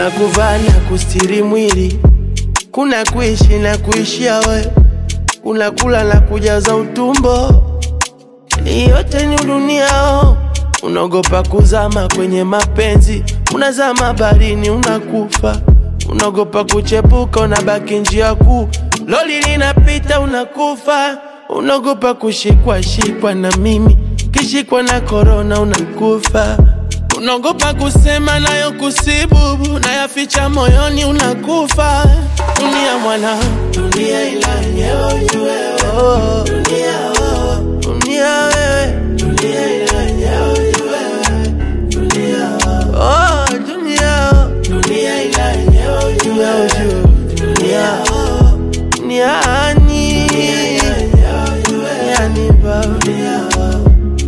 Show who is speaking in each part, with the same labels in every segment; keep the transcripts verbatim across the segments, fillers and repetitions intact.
Speaker 1: kuna kuvaa na kustiri mwili, kuna kuishi na kuishia we, kuna kula na kujaza utumbo. Ni yote ni dunia oh. Unaogopa kuzama kwenye mapenzi, unazama baharini unakufa. Unaogopa kuchepuka unabaki njia kuu, loli linapita unakufa. Unaogopa kushikwa shikwa na mimi, kishikwa na corona unakufa. Unaogopa kusema nayo kusibubu, na yaficha moyoni unakufa. Dunia mwana, dunia ila nyewe ujue oh. Dunia oh, dunia wewe, dunia ila nyewe ujue dunia oh, dunia oh, dunia ila nyewe ujue dunia oh, dunia ani, dunia ni dunia oh.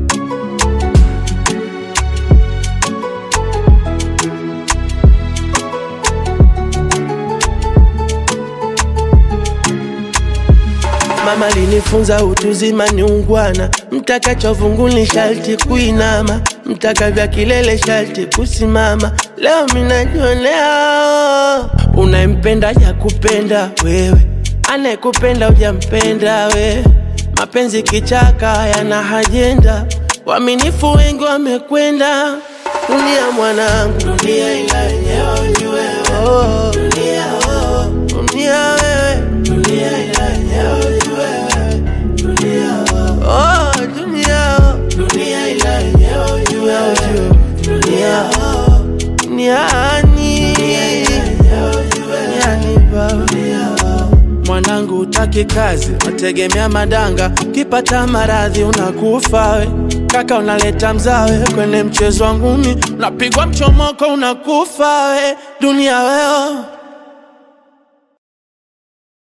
Speaker 1: Mama linifunza utuzima ni ungwana, mtaka chovunguni shalti kuinama, mtaka vya kilele shalti kusimama. Leo minajionea unaimpenda ya kupenda wewe, anekupenda ujampenda we. Mapenzi kichaka yana hajenda, waminifu wengi wamekwenda. Dunia mwanangu, dunia ila nyewe ujue oh. Dunia oh, dunia wewe, dunia ila nyewe ujue dunia oh, dunia oh, dunia ila nyewe ujue dunia oh, dunia ani, dunia ni dunia oh. Mwanangu utaki kazi, wategemea madanga, kipata maradhi unakufa we. Kaka unaleta mzawe kwenye mchezo wa ngumi, unapigwa mchomoko unakufa we. Dunia weo